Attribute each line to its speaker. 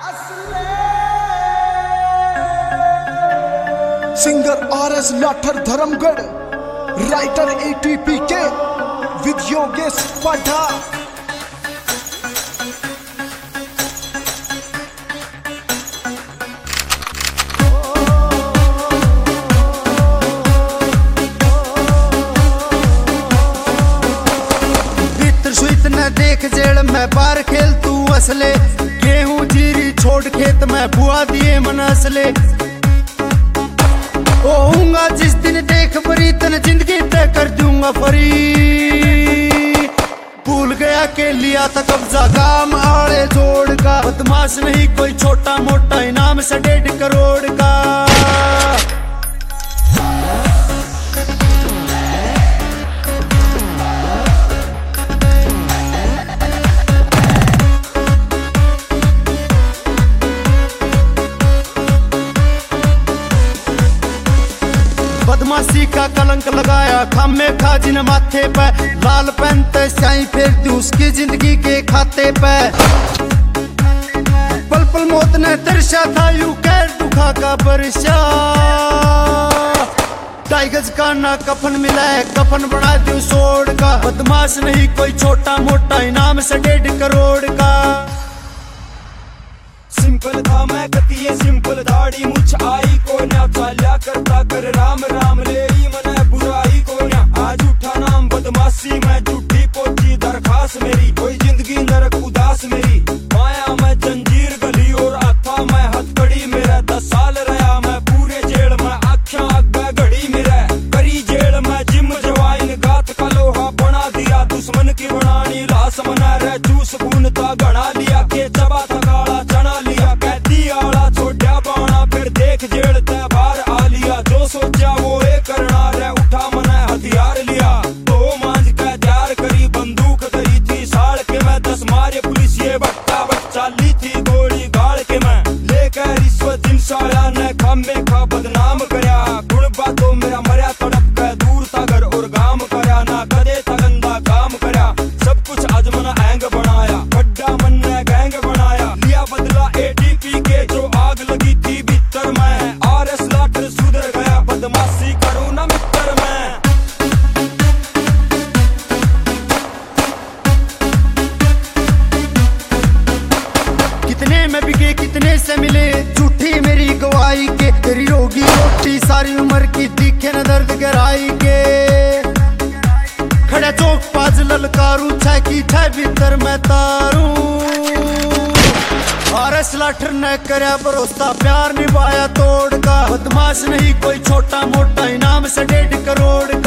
Speaker 1: Singer RS Lathar Dharamgarh, writer ATPK with Yogesh पाठा।
Speaker 2: देख Z में बार खेल तू असले, गेहूं जीरी छोड़ खेत में बुआ दिए मन असले। होऊंगा जिस दिन देख बरी तन जिंदगी तय कर दूंगा फरी। भूल गया के लिया था कब्जा काम आड़े जोड़ का, बदमाश नहीं कोई छोटा मोटा, इनाम से 1.5 करोड़ का। बदमाशी का कलंक लगाया खामे खाजिन माथे पे, लाल पेन ते स्याही फेर दी उसकी जिंदगी के खाते पे। पल पल मौत ने तरशा था यूं कैर दुखा का बरशा। 2.5 गज का ना कफन मिला है, कफन बना दू सोड़ का। बदमाश नहीं कोई छोटा मोटा, इनाम से 1.5 करोड़ का।
Speaker 3: सिंपल था मैं कतिये सिंपल, दाढ़ी मुछ आई को ना, चाल्या करता कर राम राम लेरी मने बुराई को ना। आज उठा नाम बदमाशी में झूठी पोची दरखास्त मेरी, कोई जिंदगी नरक उदास मेरी। माया में जंजीर गली और आता मैं हथकड़ी मेरा। 10 साल रहा मैं पूरे जेल में, आख्या अग्गा घड़ी मेरा। करी जेल में जिम जवाइन, गात का लोहा बना दिया, दुश्मन की बनानी लाश मना रह। जूस भूनता गड़ा लिया के चबा था काला चना लिया। कहती आला छोड़ा बाणा फिर देख जेड़ ते बाहर आ लिया। जो सोचा वो ये करना रे, उठा मने हथियार लिया। तो मांझ के तैयार करी बंदूक धरी थी साड़ के मैं। 10 मारे पुलिस ये बट्टा बच्चा ली थी गोली गाड़ के मैं। लेकर रिश्वत इन साला ने खामे खा बदनाम करया। गुण बातों मेरा मरया तड़प के दूर था घर और गाम करया। ना कदे था गंदा काम करया, सब कुछ आज मना एंग बनाया। बड्डा मन ने गैंग बनाया, लिया बदला ATPK जो आग लगी थी भीतर में। RS लाठर सुधर गया, बदमाशी करूँ ना मित्र मैं।
Speaker 2: कितने में बिके कितने से मिले, झूठी मेरी गवाही के। तेरी रोगी रोटी सारी उम्र की, दिखे न दर्द गहराई के। खड़ा चौक पाज ललकारू, छह की छह भीतर मैं तारू। RS लाठर ने करया भरोसा, प्यार निभाया तोड़ का। बदमाश नहीं कोई छोटा मोटा, इनाम से 1.5 करोड़ का।